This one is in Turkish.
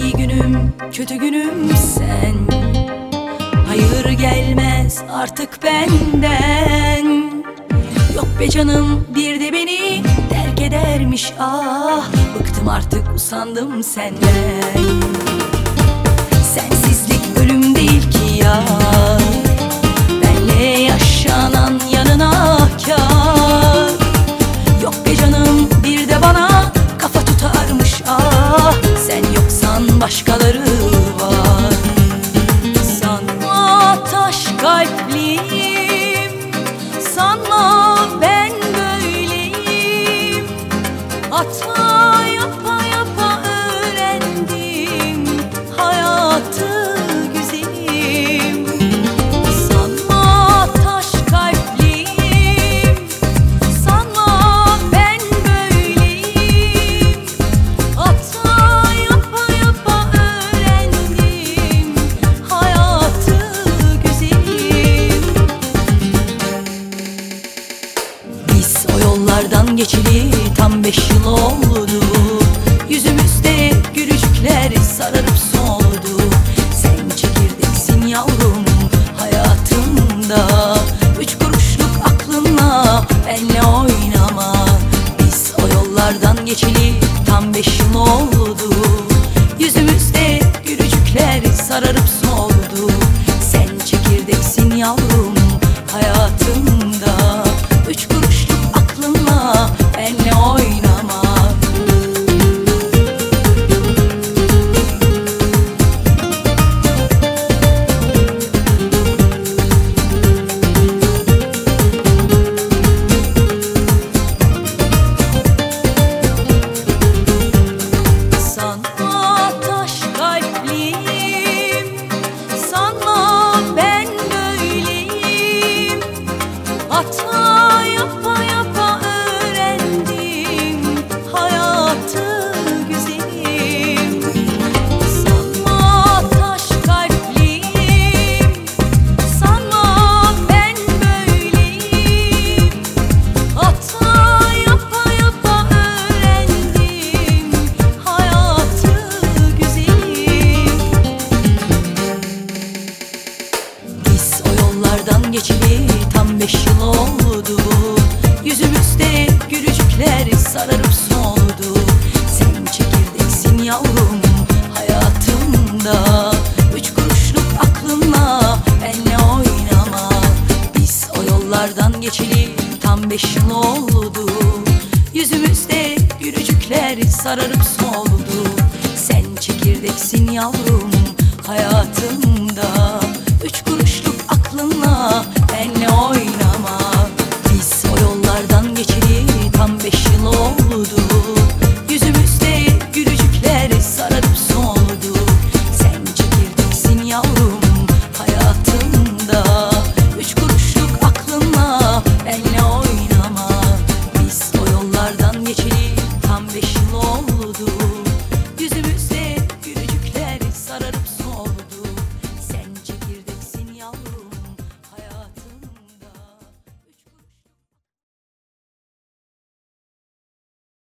İyi günüm, kötü günüm sen. Hayır gelmez artık benden. Yok be canım, bir de beni terk edermiş. Ah, bıktım artık, usandım senden. Sensizlik ölüm değil ki ya, benle yaşanan yanına kâr. Yok be canım, bir de bana kafa tutarmış. Ah, sen yoksan başkaları var. Sanma taş kalpliyim, sanma ben böyleyim. Hata yapa yapa öğrendim hayatı güzelim. Sanma taş kalpliyim, sanma ben böyleyim. Hata yapa yapa öğrendim hayatı güzelim. Biz o yollardan geçeli tam 5 yıl oldu. Yüzümüzde gülücükler sararıp soldu. Sen çekirdeksin yavrum hayatımda. 3 kuruşluk aklınla benle oynama. Biz o yollardan geçeli tam 5 yıl oldu. Yüzümüzde gülücükler sararıp soldu. Sen çekirdeksin yavrum hayatımda. 3 kuruşluk aklınla benle oynama. Sanma taş kalpliyim, sanma ben böyleyim. Hata yapa yapa öğrendim hayatı güzelim. Sanma taş kalpliyim, sanma ben böyleyim. Hata yapa yapa öğrendim hayatı güzelim. Biz o yollardan geçeli tam 5 yıl oldu. Yüzümüzde gülücükler sararıp soldu. Sen çekirdeksin yavrum hayatımda. 3 kuruşluk aklınla benle oynama. Biz o yollardan geçeli tam 5 yıl oldu. Yüzümüzde gülücükler sararıp soldu. Sen çekirdeksin yavrum hayatımda.